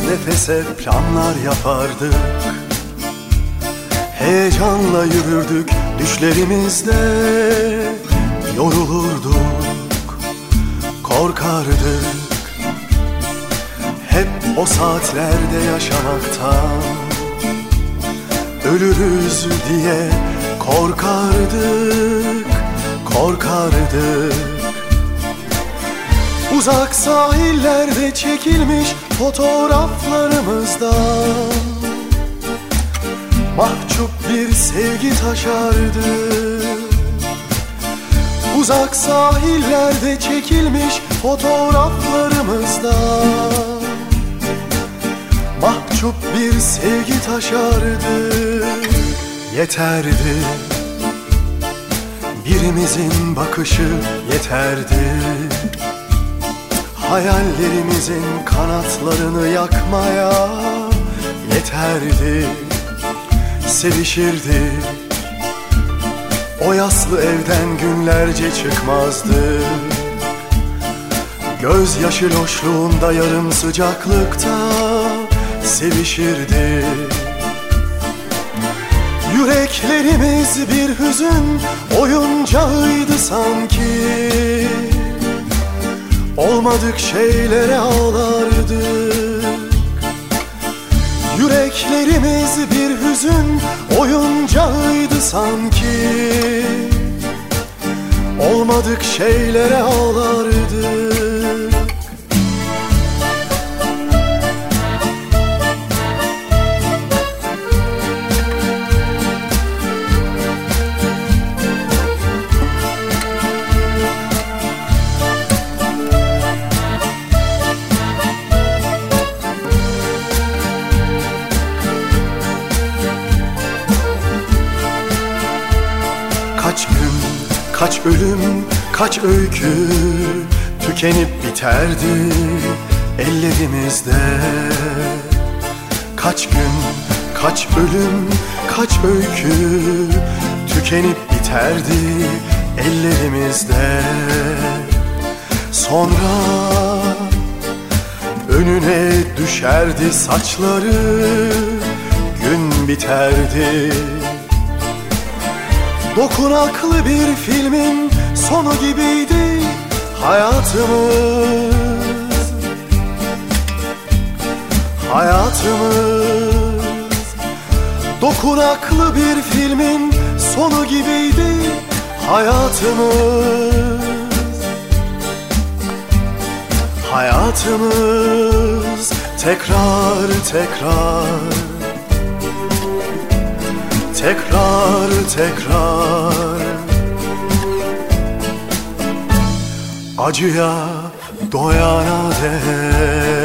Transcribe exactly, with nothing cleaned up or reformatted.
nefese planlar yapardık. Heyecanla yürürdük düşlerimizde, yorulurduk, korkardık. Hep o saatlerde yaşamaktan, ölürüz diye korkardık, korkardık. Uzak sahillerde çekilmiş fotoğraflarımızdan mahcup bir sevgi taşardı. Uzak sahillerde çekilmiş fotoğraflarımızdan mahcup bir sevgi taşardı. Yeterdi, birimizin bakışı yeterdi. Hayallerimizin kanatlarını yakmaya yeterdi. Sevişirdik, o yaslı evden günlerce çıkmazdık. Gözyaşı loşluğunda yarım sıcaklıkta sevişirdik. Yüreklerimiz bir hüzün oyuncağıydı sanki. Olmadık şeylere ağlardık. Yüreklerimiz bir hüzün oyuncağıydı sanki. Olmadık şeylere ağlardık. Kaç gün, kaç ölüm, kaç öykü tükenip biterdi ellerimizde. Kaç gün, kaç ölüm, kaç öykü tükenip biterdi ellerimizde. Sonra önüne düşerdi saçları, gün biterdi. Dokunaklı bir filmin sonu gibiydi hayatımız. Hayatımız dokunaklı bir filmin sonu gibiydi hayatımız. Hayatımız tekrar tekrar, tekrar tekrar acıya doyana dek.